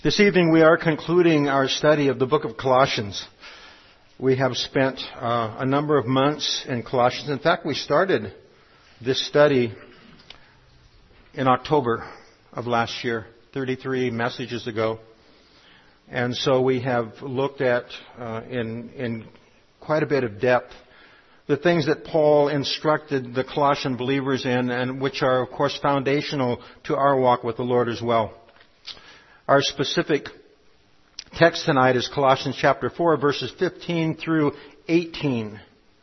This evening we are concluding our study of the book of Colossians. We have spent a number of months in Colossians. In fact, we started this study in October of last year, 33 messages ago. And so we have looked at, in quite a bit of depth, the things that Paul instructed the Colossian believers in, and which are, of course, foundational to our walk with the Lord as well. Our specific text tonight is Colossians chapter 4, verses 15 through 18.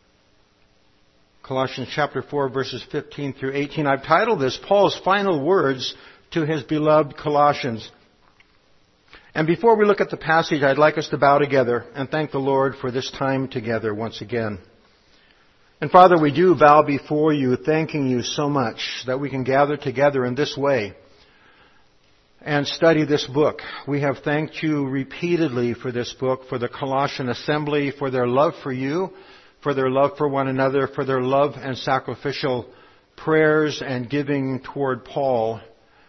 Colossians chapter 4, verses 15 through 18. I've titled this, Paul's Final Words to His Beloved Colossians. And before we look at the passage, I'd like us to bow together and thank the Lord for this time together once again. And Father, we do bow before you, thanking you so much that we can gather together in this way and study this book. We have thanked you repeatedly for this book, for the Colossian assembly, for their love for you, for their love for one another, for their love and sacrificial prayers and giving toward Paul,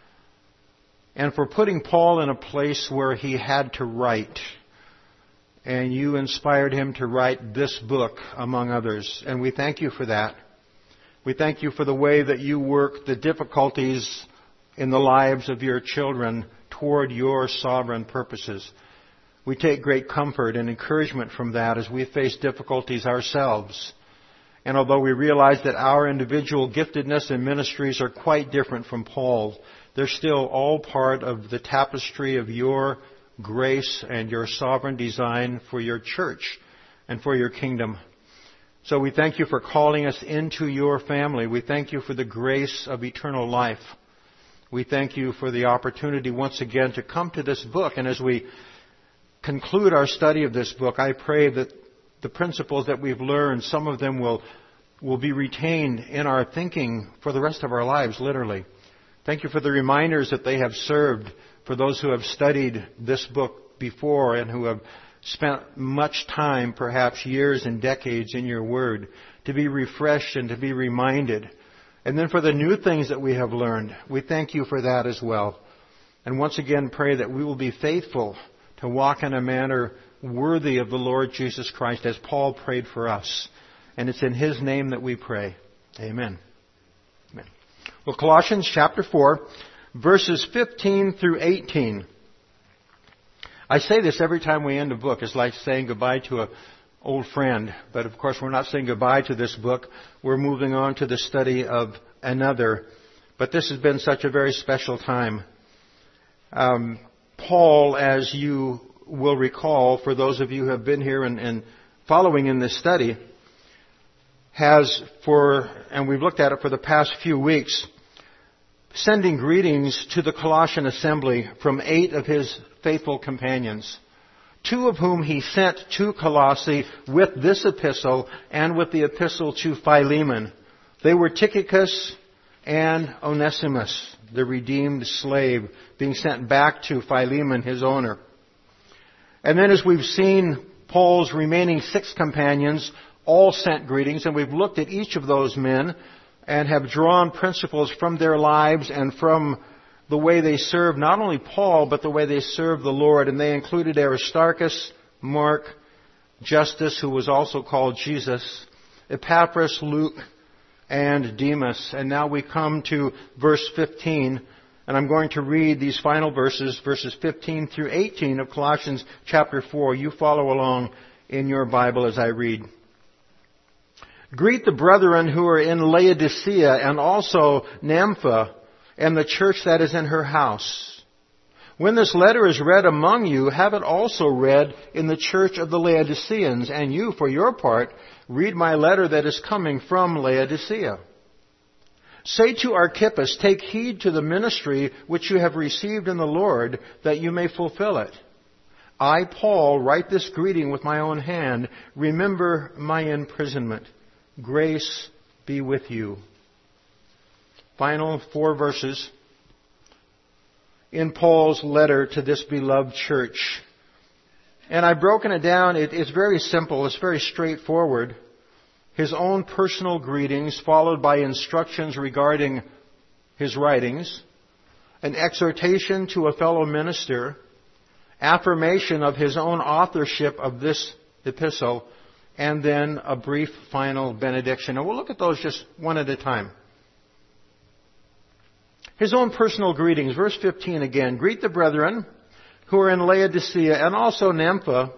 and for putting Paul in a place where he had to write. And you inspired him to write this book, among others. And we thank you for that. We thank you for the way that you work the difficulties in the lives of your children toward your sovereign purposes. We take great comfort and encouragement from that as we face difficulties ourselves. And although we realize that our individual giftedness and ministries are quite different from Paul's, they're still all part of the tapestry of your grace and your sovereign design for your church and for your kingdom. So we thank you for calling us into your family. We thank you for the grace of eternal life. We thank you for the opportunity once again to come to this book. And as we conclude our study of this book, I pray that the principles that we've learned, some of them will be retained in our thinking for the rest of our lives, literally. Thank you for the reminders that they have served for those who have studied this book before and who have spent much time, perhaps years and decades in your word, to be refreshed and to be reminded. And then for the new things that we have learned, we thank you for that as well. And once again pray that we will be faithful to walk in a manner worthy of the Lord Jesus Christ as Paul prayed for us. And it's in His name that we pray. Amen. Amen. Well, Colossians chapter 4, verses 15 through 18. I say this every time we end a book. It's like saying goodbye to an old friend. But of course, we're not saying goodbye to this book. We're moving on to the study of another. But this has been such a very special time. Paul, as you will recall, for those of you who have been here and following in this study, has and we've looked at it for the past few weeks, sending greetings to the Colossian assembly from 8 of his faithful companions, 2 of whom he sent to Colossae with this epistle and with the epistle to Philemon. They were Tychicus and Onesimus, the redeemed slave, being sent back to Philemon, his owner. And then as we've seen, Paul's remaining 6 companions all sent greetings, and we've looked at each of those men and have drawn principles from their lives and from the way they served not only Paul, but the way they served the Lord. And they included Aristarchus, Mark, Justus, who was also called Jesus, Epaphras, Luke, and Demas. And now we come to verse 15, and I'm going to read these final verses 15 through 18 of Colossians chapter 4. You follow along in your Bible as I read. Greet the brethren who are in Laodicea and also Nympha and the church that is in her house. When this letter is read among you, have it also read in the church of the Laodiceans. And you, for your part, read my letter that is coming from Laodicea. Say to Archippus, take heed to the ministry which you have received in the Lord, that you may fulfill it. I, Paul, write this greeting with my own hand. Remember my imprisonment. Grace be with you. Final 4 verses in Paul's letter to this beloved church. And I've broken it down. It's very simple. It's very straightforward. His own personal greetings followed by instructions regarding his writings, an exhortation to a fellow minister, affirmation of his own authorship of this epistle, and then a brief final benediction. And we'll look at those just one at a time. His own personal greetings. Verse 15 again. Greet the brethren who are in Laodicea and also Nympha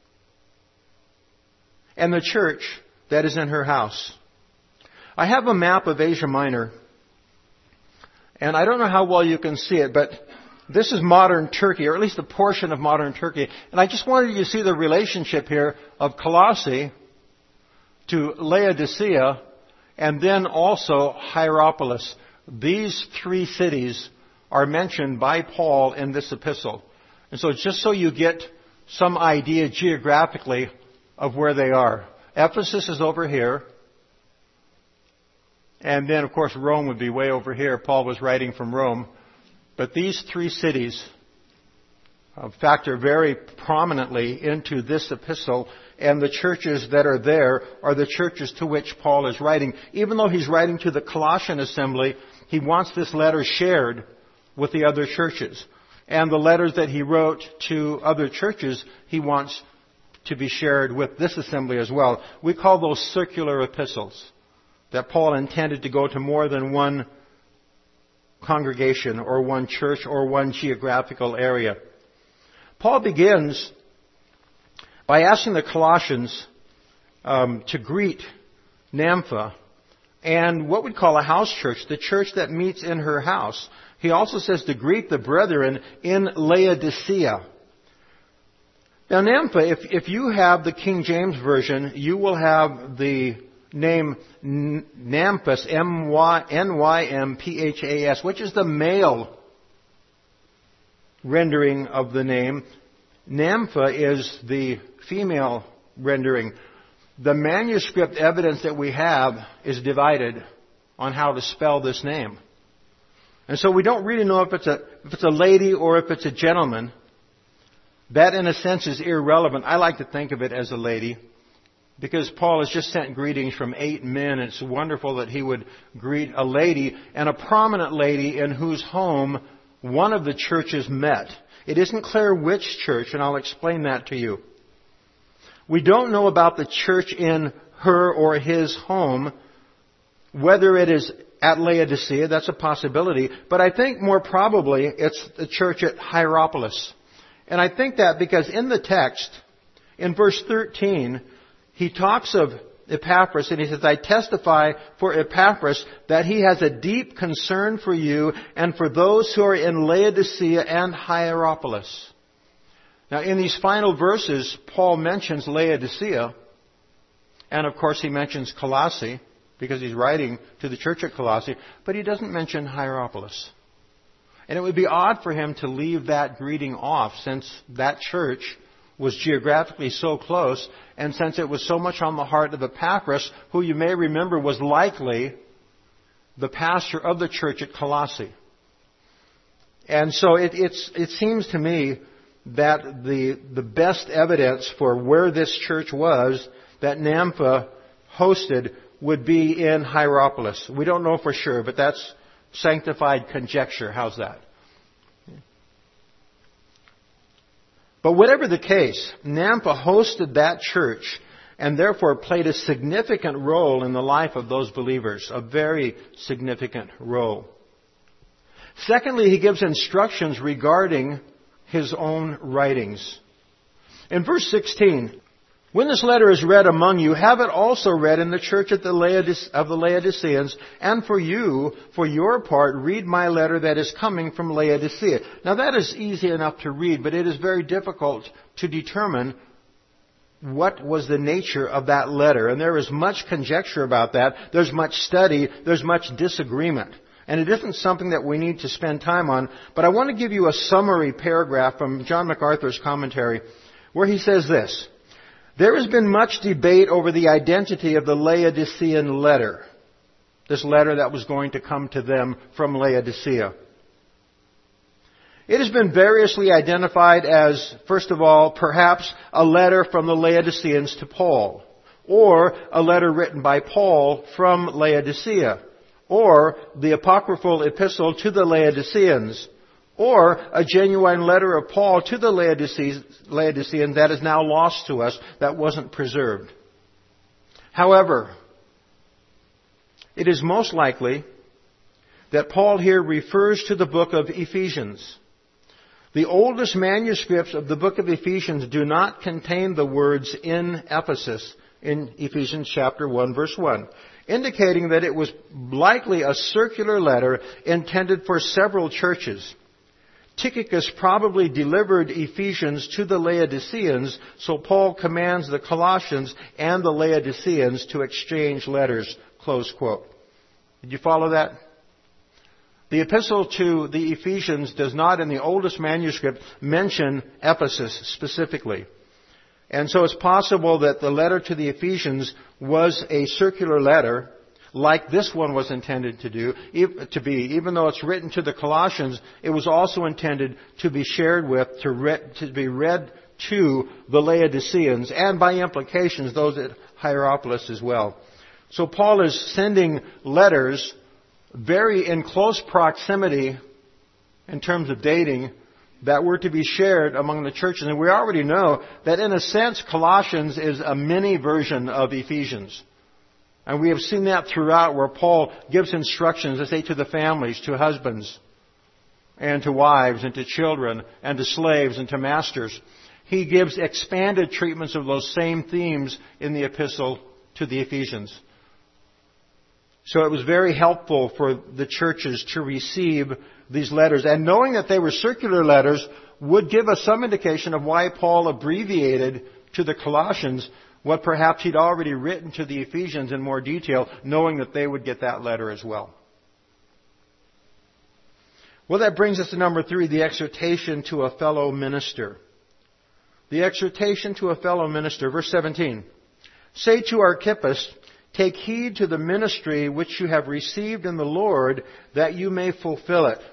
and the church that is in her house. I have a map of Asia Minor, and I don't know how well you can see it, but this is modern Turkey, or at least a portion of modern Turkey. And I just wanted you to see the relationship here of Colossae to Laodicea and then also Hierapolis. These three cities are mentioned by Paul in this epistle. And so just so you get some idea geographically of where they are. Ephesus is over here. And then, of course, Rome would be way over here. Paul was writing from Rome. But these three cities factor very prominently into this epistle, and the churches that are there are the churches to which Paul is writing. Even though he's writing to the Colossian assembly, he wants this letter shared with the other churches. And the letters that he wrote to other churches, he wants to be shared with this assembly as well. We call those circular epistles, that Paul intended to go to more than one congregation or one church or one geographical area. Paul begins by asking the Colossians to greet Nympha and what we'd call a house church, the church that meets in her house. He also says to greet the brethren in Laodicea. Now, Nympha, if you have the King James Version, you will have the name Nymphas, N-Y-M-P-H-A-S, which is the male rendering of the name. Nympha is the female rendering. The manuscript evidence that we have is divided on how to spell this name. And so we don't really know if it's a lady or if it's a gentleman. That, in a sense, is irrelevant. I like to think of it as a lady, because Paul has just sent greetings from 8 men. It's wonderful that he would greet a lady, and a prominent lady in whose home one of the churches met. It isn't clear which church, and I'll explain that to you. We don't know about the church in her or his home, whether it is at Laodicea. That's a possibility. But I think more probably it's the church at Hierapolis. And I think that because in the text, in verse 13, he talks of Epaphras, and he says, I testify for Epaphras that he has a deep concern for you and for those who are in Laodicea and Hierapolis. Now, in these final verses, Paul mentions Laodicea, and of course he mentions Colossae, because he's writing to the church at Colossae, but he doesn't mention Hierapolis. And it would be odd for him to leave that greeting off, since that church was geographically so close, and since it was so much on the heart of Epaphras, who you may remember was likely the pastor of the church at Colossae. And so it seems to me that the best evidence for where this church was that Nympha hosted would be in Hierapolis. We don't know for sure, but that's sanctified conjecture. How's that? But whatever the case, Nympha hosted that church and therefore played a significant role in the life of those believers, a very significant role. Secondly, he gives instructions regarding his own writings. In verse 16, when this letter is read among you, have it also read in the church of the Laodiceans, and for you, for your part, read my letter that is coming from Laodicea. Now that is easy enough to read, but it is very difficult to determine what was the nature of that letter. And there is much conjecture about that. There's much study. There's much disagreement. And it isn't something that we need to spend time on. But I want to give you a summary paragraph from John MacArthur's commentary, where he says this: there has been much debate over the identity of the Laodicean letter, this letter that was going to come to them from Laodicea. It has been variously identified as, first of all, perhaps a letter from the Laodiceans to Paul, or a letter written by Paul from Laodicea, or the apocryphal epistle to the Laodiceans, or a genuine letter of Paul to the Laodiceans that is now lost to us, that wasn't preserved. However, it is most likely that Paul here refers to the book of Ephesians. The oldest manuscripts of the book of Ephesians do not contain the words "in Ephesus" in Ephesians chapter 1, verse 1, indicating that it was likely a circular letter intended for several churches. Tychicus probably delivered Ephesians to the Laodiceans, so Paul commands the Colossians and the Laodiceans to exchange letters, close quote. Did you follow that? The epistle to the Ephesians does not, in the oldest manuscript, mention Ephesus specifically. And so it's possible that the letter to the Ephesians was a circular letter, like this one was intended to be. Even though it's written to the Colossians, it was also intended to be shared with, to be read to the Laodiceans, and by implications, those at Hierapolis as well. So Paul is sending letters very in close proximity in terms of dating that were to be shared among the churches. And we already know that in a sense Colossians is a mini version of Ephesians. And we have seen that throughout, where Paul gives instructions, let's say, to the families, to husbands, and to wives, and to children, and to slaves, and to masters. He gives expanded treatments of those same themes in the epistle to the Ephesians. So it was very helpful for the churches to receive these letters. And knowing that they were circular letters would give us some indication of why Paul abbreviated to the Colossians what perhaps he'd already written to the Ephesians in more detail, knowing that they would get that letter as well. Well, that brings us to number 3, the exhortation to a fellow minister. The exhortation to a fellow minister. Verse 17. Say to Archippus, take heed to the ministry which you have received in the Lord, that you may fulfill it.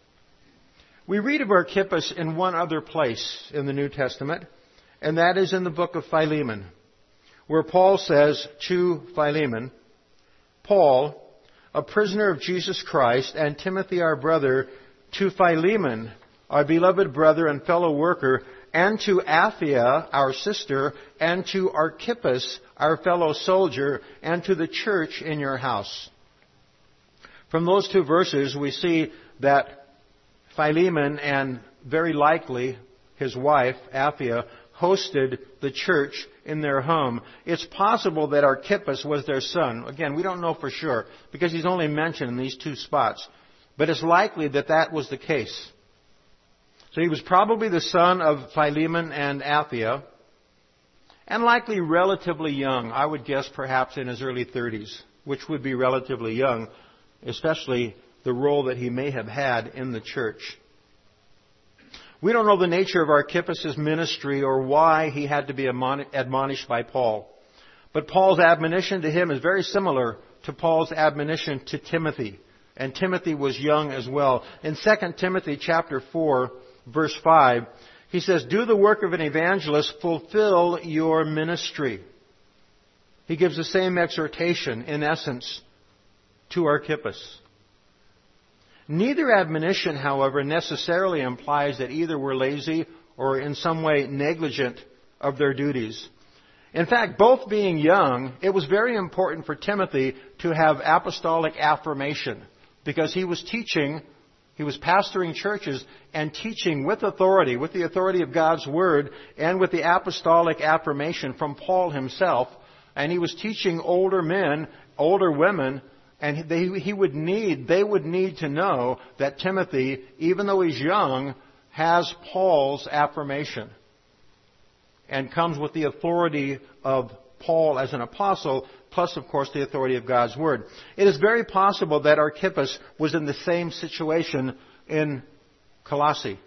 We read of Archippus in one other place in the New Testament, and that is in the book of Philemon, where Paul says to Philemon, Paul, a prisoner of Jesus Christ, and Timothy our brother, to Philemon, our beloved brother and fellow worker, and to Apphia, our sister, and to Archippus, our fellow soldier, and to the church in your house. From those two verses, we see that Philemon and very likely his wife, Apphia, hosted the church in their home. It's possible that Archippus was their son. Again, we don't know for sure, because he's only mentioned in these two spots. But it's likely that that was the case. So he was probably the son of Philemon and Apphia, and likely relatively young. I would guess perhaps in his early 30s, which would be relatively young, especially the role that he may have had in the church. We don't know the nature of Archippus' ministry or why he had to be admonished by Paul. But Paul's admonition to him is very similar to Paul's admonition to Timothy. And Timothy was young as well. In 2 Timothy chapter 4, verse 5, he says, do the work of an evangelist, fulfill your ministry. He gives the same exhortation, in essence, to Archippus. Neither admonition, however, necessarily implies that either were lazy or in some way negligent of their duties. In fact, both being young, it was very important for Timothy to have apostolic affirmation, because he was teaching, he was pastoring churches and teaching with authority, with the authority of God's Word, and with the apostolic affirmation from Paul himself. And he was teaching older men, older women, and they would need to know that Timothy, even though he's young, has Paul's affirmation and comes with the authority of Paul as an apostle, plus, of course, the authority of God's Word. It is very possible that Archippus was in the same situation in Colossae.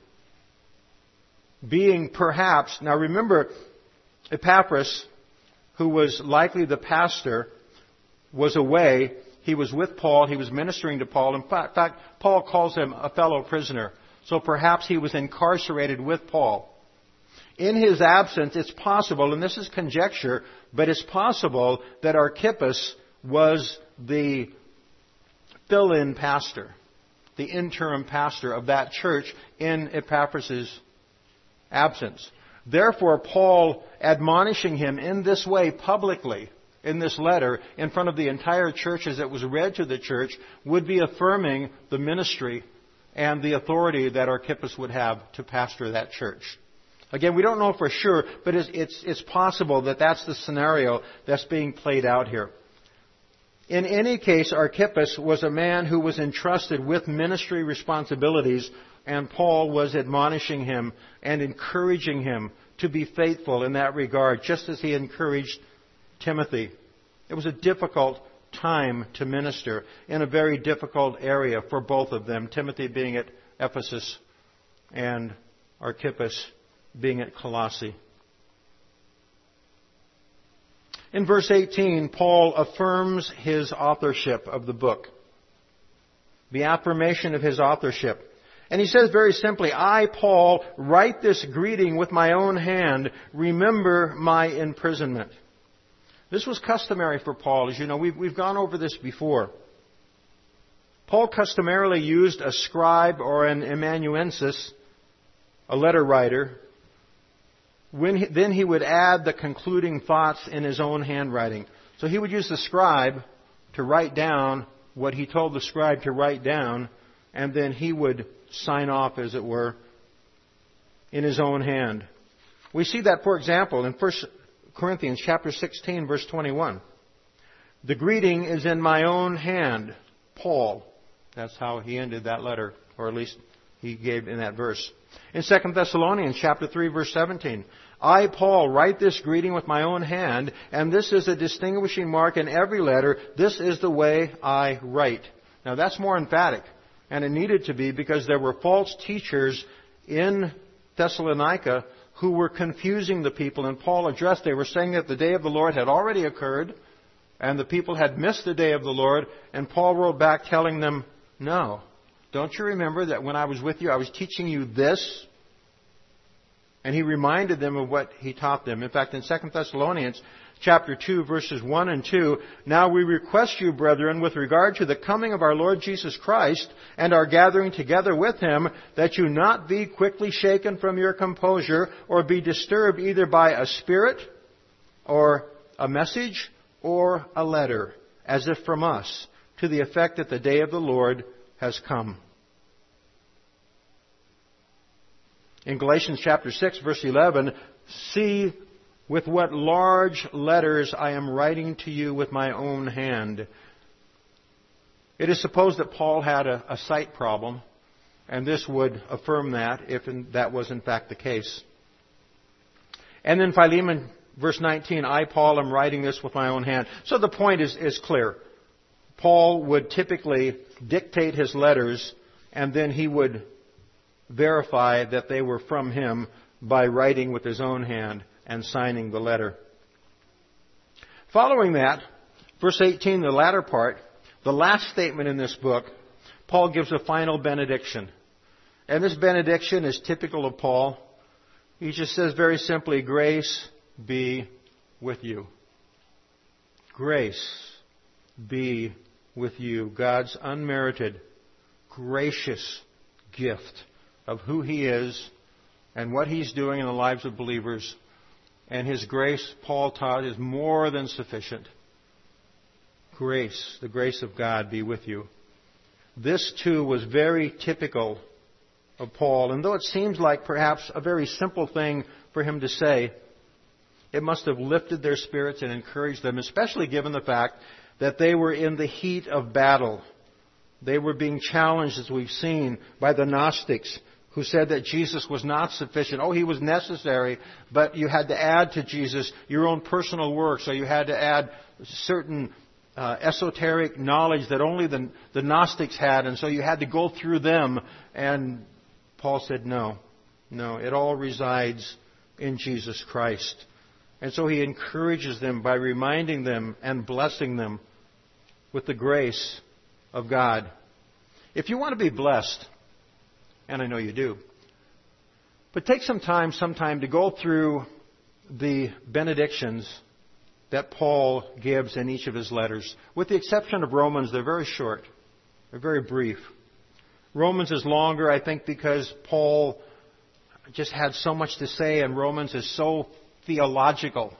Being perhaps, now remember, Epaphras, who was likely the pastor, was away. He was with Paul. He was ministering to Paul. In fact, Paul calls him a fellow prisoner. So perhaps he was incarcerated with Paul. In his absence, it's possible, and this is conjecture, but it's possible that Archippus was the fill-in pastor, the interim pastor of that church in Epaphras' absence. Therefore, Paul admonishing him in this way publicly, in this letter, in front of the entire church as it was read to the church, would be affirming the ministry and the authority that Archippus would have to pastor that church. Again, we don't know for sure, but it's possible that that's the scenario that's being played out here. In any case, Archippus was a man who was entrusted with ministry responsibilities, and Paul was admonishing him and encouraging him to be faithful in that regard, just as he encouraged Timothy. It was a difficult time to minister in a very difficult area for both of them, Timothy being at Ephesus and Archippus being at Colossae. In verse 18, Paul affirms his authorship of the book, the affirmation of his authorship. And he says very simply, I, Paul, write this greeting with my own hand. Remember my imprisonment. This was customary for Paul. As you know, we've gone over this before. Paul customarily used a scribe or an amanuensis, a letter writer. Then he would add the concluding thoughts in his own handwriting. So he would use the scribe to write down what he told the scribe to write down, and then he would sign off, as it were, in his own hand. We see that, for example, in 1 Corinthians chapter 16, verse 21. The greeting is in my own hand, Paul. That's how he ended that letter, or at least he gave in that verse. In 2 Thessalonians chapter 3, verse 17, I, Paul, write this greeting with my own hand, and this is a distinguishing mark in every letter. This is the way I write. Now that's more emphatic, and it needed to be, because there were false teachers in Thessalonica who were confusing the people, and Paul addressed. They were saying that the day of the Lord had already occurred, and the people had missed the day of the Lord, and Paul wrote back telling them, no. Don't you remember that when I was with you, I was teaching you this? And he reminded them of what he taught them. In fact, in 2 Thessalonians chapter 2, verses 1 and 2, now we request you, brethren, with regard to the coming of our Lord Jesus Christ and our gathering together with Him, that you not be quickly shaken from your composure or be disturbed either by a spirit or a message or a letter, as if from us, to the effect that the day of the Lord has come. In Galatians chapter 6, verse 11, see with what large letters I am writing to you with my own hand. It is supposed that Paul had a sight problem, and this would affirm that, if that was in fact the case. And then Philemon, verse 19, I, Paul, am writing this with my own hand. So the point is clear. Paul would typically dictate his letters, and then he would verify that they were from him by writing with his own hand and signing the letter. Following that, verse 18, the latter part, the last statement in this book, Paul gives a final benediction. And this benediction is typical of Paul. He just says very simply, grace be with you. Grace be with you. God's unmerited, gracious gift of who He is and what He's doing in the lives of believers. And His grace, Paul taught, is more than sufficient. Grace, the grace of God be with you. This too was very typical of Paul. And though it seems like perhaps a very simple thing for him to say, it must have lifted their spirits and encouraged them, especially given the fact that they were in the heat of battle. They were being challenged, as we've seen, by the Gnostics, who said that Jesus was not sufficient. Oh, He was necessary, but you had to add to Jesus your own personal work. So you had to add certain esoteric knowledge that only the Gnostics had, and so you had to go through them. And Paul said, no, it all resides in Jesus Christ. And so he encourages them by reminding them and blessing them with the grace of God. If you want to be blessed, and I know you do, but take some time sometime to go through the benedictions that Paul gives in each of his letters. With the exception of Romans, they're very short. They're very brief. Romans is longer, I think, because Paul just had so much to say, and Romans is so theological.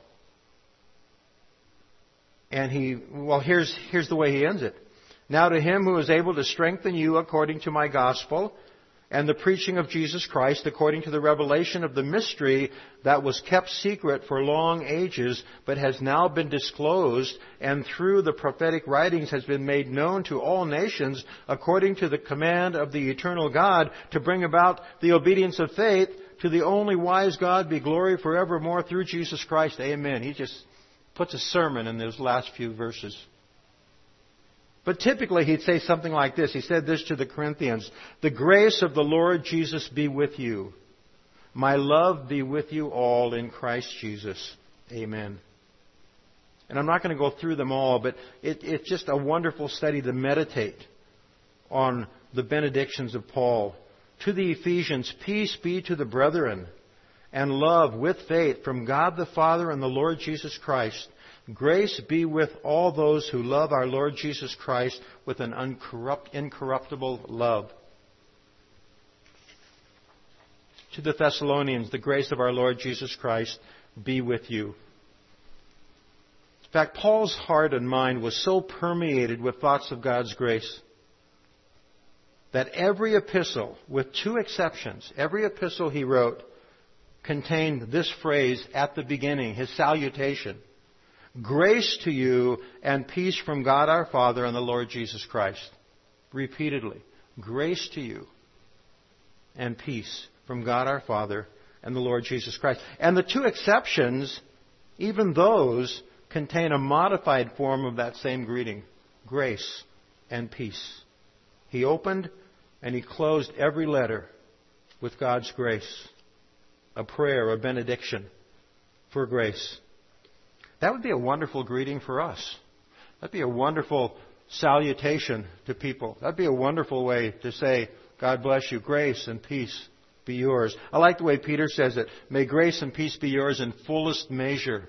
And here's the way he ends it. Now to him who is able to strengthen you according to my gospel and the preaching of Jesus Christ according to the revelation of the mystery that was kept secret for long ages but has now been disclosed and through the prophetic writings has been made known to all nations according to the command of the eternal God to bring about the obedience of faith, to the only wise God be glory forevermore through Jesus Christ. Amen. He just puts a sermon in those last few verses. But typically he'd say something like this. He said this to the Corinthians. The grace of the Lord Jesus be with you. My love be with you all in Christ Jesus. Amen. And I'm not going to go through them all, but it's just a wonderful study to meditate on the benedictions of Paul. To the Ephesians, peace be to the brethren and love with faith from God the Father and the Lord Jesus Christ. Grace be with all those who love our Lord Jesus Christ with an incorruptible love. To the Thessalonians, the grace of our Lord Jesus Christ be with you. In fact, Paul's heart and mind was so permeated with thoughts of God's grace that every epistle, with two exceptions, every epistle he wrote contained this phrase at the beginning, his salutation. Grace to you and peace from God our Father and the Lord Jesus Christ. Repeatedly. Grace to you and peace from God our Father and the Lord Jesus Christ. And the two exceptions, even those, contain a modified form of that same greeting. Grace and peace. He opened and he closed every letter with God's grace. A prayer, a benediction for grace. That would be a wonderful greeting for us. That'd be a wonderful salutation to people. That'd be a wonderful way to say, God bless you, grace and peace be yours. I like the way Peter says it. May grace and peace be yours in fullest measure.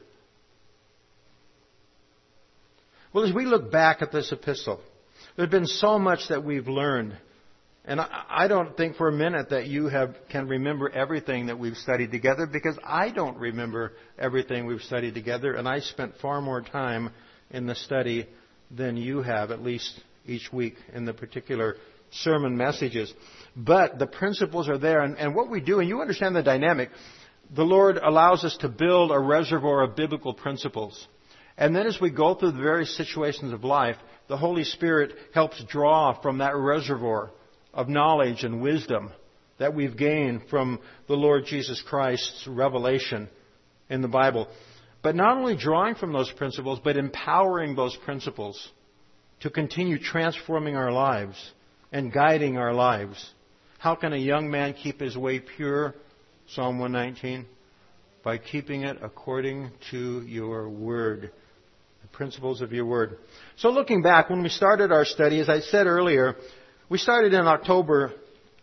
Well, as we look back at this epistle, there's been so much that we've learned. And I don't think for a minute that you can remember everything that we've studied together, because I don't remember everything we've studied together, and I spent far more time in the study than you have, at least each week, in the particular sermon messages. But the principles are there, and what we do, and you understand the dynamic, the Lord allows us to build a reservoir of biblical principles. And then as we go through the various situations of life, the Holy Spirit helps draw from that reservoir of knowledge and wisdom that we've gained from the Lord Jesus Christ's revelation in the Bible. But not only drawing from those principles, but empowering those principles to continue transforming our lives and guiding our lives. How can a young man keep his way pure? Psalm 119. By keeping it according to your word. The principles of your word. So looking back, when we started our study, as I said earlier, we started in October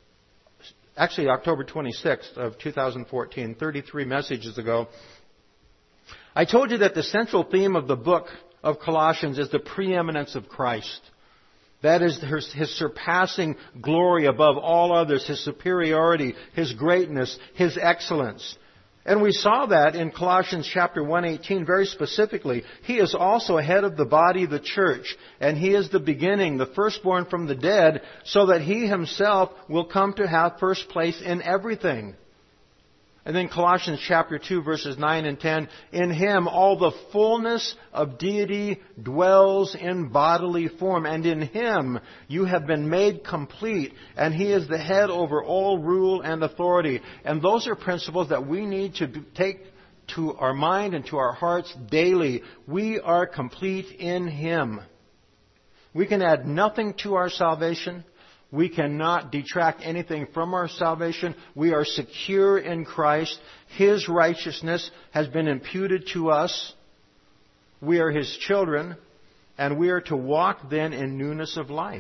26th of 2014, 33 messages ago. I told you that the central theme of the book of Colossians is the preeminence of Christ. That is His surpassing glory above all others, His superiority, His greatness, His excellence. And we saw that in Colossians chapter 1:18 very specifically. He is also head of the body, the church, and He is the beginning, the firstborn from the dead, so that He Himself will come to have first place in everything. And then Colossians chapter 2 verses 9 and 10, in Him all the fullness of deity dwells in bodily form, and in Him you have been made complete, and He is the head over all rule and authority. And those are principles that we need to take to our mind and to our hearts daily. We are complete in Him. We can add nothing to our salvation. We cannot detract anything from our salvation. We are secure in Christ. His righteousness has been imputed to us. We are His children, and we are to walk then in newness of life.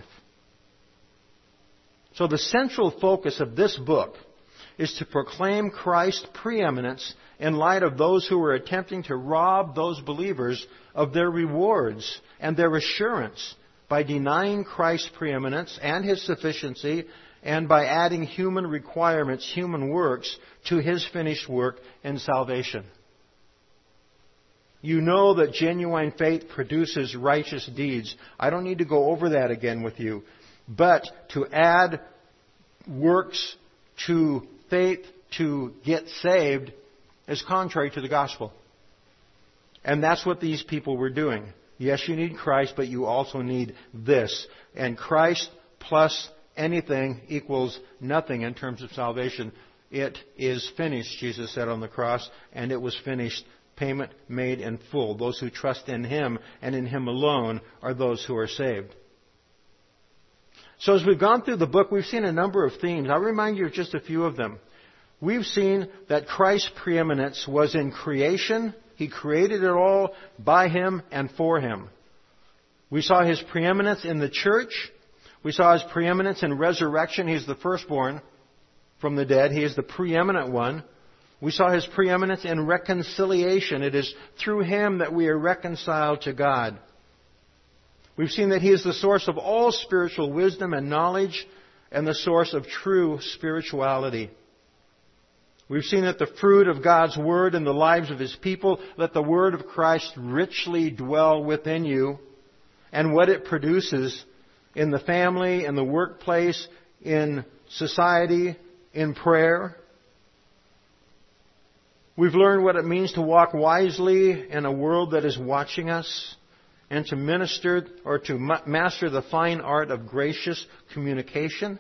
So the central focus of this book is to proclaim Christ's preeminence in light of those who are attempting to rob those believers of their rewards and their assurance by denying Christ's preeminence and His sufficiency and by adding human requirements, human works, to His finished work in salvation. You know that genuine faith produces righteous deeds. I don't need to go over that again with you. But to add works to faith to get saved is contrary to the gospel. And that's what these people were doing. Yes, you need Christ, but you also need this. And Christ plus anything equals nothing in terms of salvation. It is finished, Jesus said on the cross, and it was finished. Payment made in full. Those who trust in Him and in Him alone are those who are saved. So as we've gone through the book, we've seen a number of themes. I'll remind you of just a few of them. We've seen that Christ's preeminence was in creation. He created it all by Him and for Him. We saw His preeminence in the church. We saw His preeminence in resurrection. He's the firstborn from the dead. He is the preeminent one. We saw His preeminence in reconciliation. It is through Him that we are reconciled to God. We've seen that He is the source of all spiritual wisdom and knowledge and the source of true spirituality. We've seen that the fruit of God's Word in the lives of His people, let the Word of Christ richly dwell within you, and what it produces in the family, in the workplace, in society, in prayer. We've learned what it means to walk wisely in a world that is watching us, and to minister or to master the fine art of gracious communication.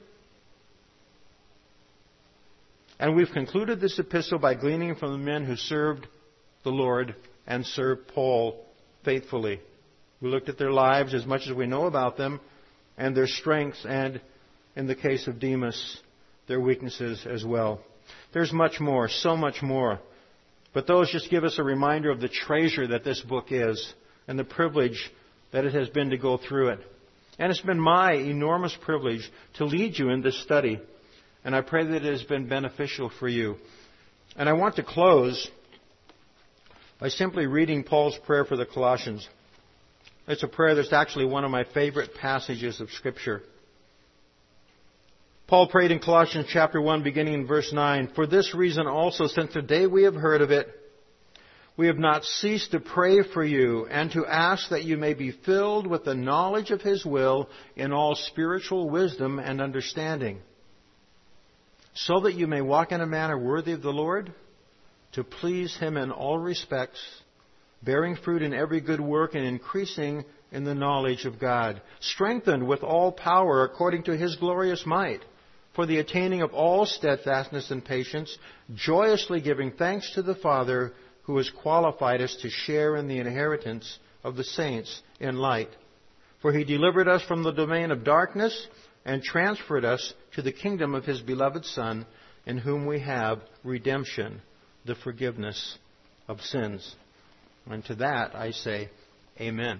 And we've concluded this epistle by gleaning from the men who served the Lord and served Paul faithfully. We looked at their lives as much as we know about them, and their strengths, and in the case of Demas, their weaknesses as well. There's much more, so much more. But those just give us a reminder of the treasure that this book is and the privilege that it has been to go through it. And it's been my enormous privilege to lead you in this study. And I pray that it has been beneficial for you. And I want to close by simply reading Paul's prayer for the Colossians. It's a prayer that's actually one of my favorite passages of Scripture. Paul prayed in Colossians chapter 1, beginning in verse 9, "For this reason also, since the day we have heard of it, we have not ceased to pray for you and to ask that you may be filled with the knowledge of His will in all spiritual wisdom and understanding, so that you may walk in a manner worthy of the Lord, to please Him in all respects, bearing fruit in every good work and increasing in the knowledge of God, strengthened with all power according to His glorious might, for the attaining of all steadfastness and patience, joyously giving thanks to the Father who has qualified us to share in the inheritance of the saints in light. For He delivered us from the domain of darkness and transferred us to the kingdom of His beloved Son, in whom we have redemption, the forgiveness of sins." And to that I say, Amen.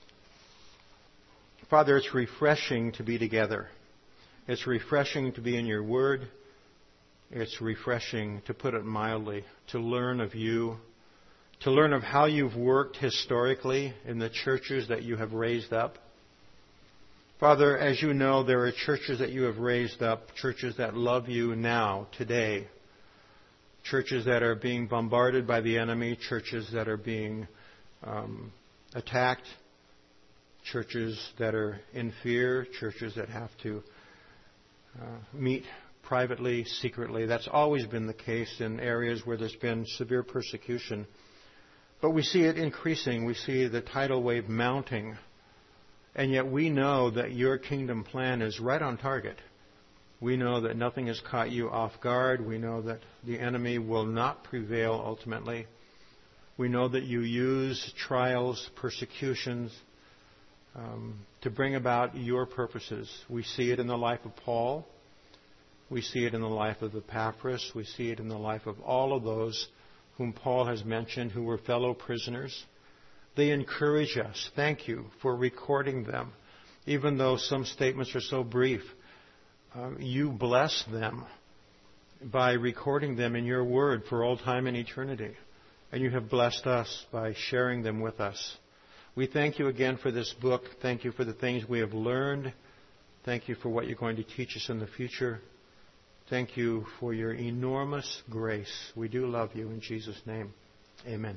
Father, it's refreshing to be together. It's refreshing to be in your Word. It's refreshing, to put it mildly, to learn of you, to learn of how you've worked historically in the churches that you have raised up. Father, as you know, there are churches that you have raised up, churches that love you now, today, churches that are being bombarded by the enemy, churches that are being attacked, churches that are in fear, churches that have to meet privately, secretly. That's always been the case in areas where there's been severe persecution. But we see it increasing. We see the tidal wave mounting. And yet we know that your kingdom plan is right on target. We know that nothing has caught you off guard. We know that the enemy will not prevail ultimately. We know that you use trials, persecutions, to bring about your purposes. We see it in the life of Paul. We see it in the life of Epaphras. We see it in the life of all of those whom Paul has mentioned who were fellow prisoners. They encourage us. Thank you for recording them. Even though some statements are so brief, you bless them by recording them in your word for all time and eternity. And you have blessed us by sharing them with us. We thank you again for this book. Thank you for the things we have learned. Thank you for what you're going to teach us in the future. Thank you for your enormous grace. We do love you in Jesus' name. Amen.